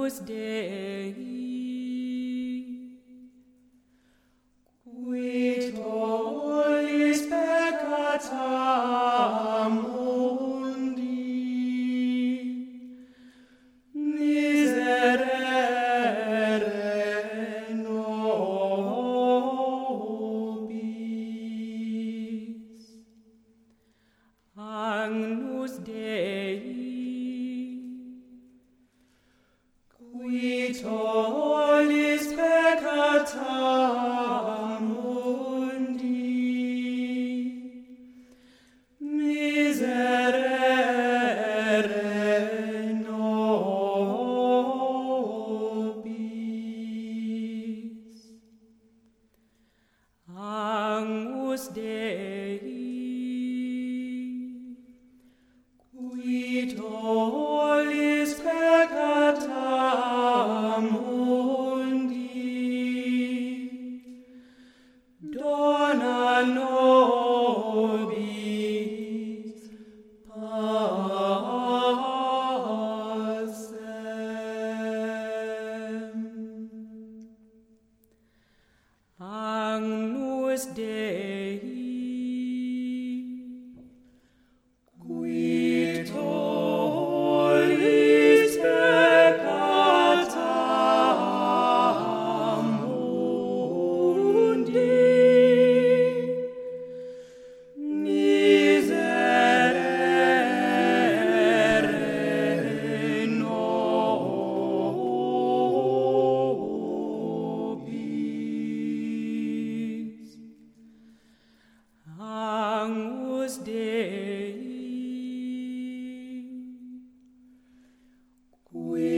Agnus Dei, qui tollis peccata mundi, miserere nobis. Agnus Dei, qui tollis peccata mundi, miserere nobis. Agnus Dei, qui tollis peccata mundi, dona nobis pacem. Agnus Dei, qui tollis peccata mundi, miserere nobis. Agnus Dei, qui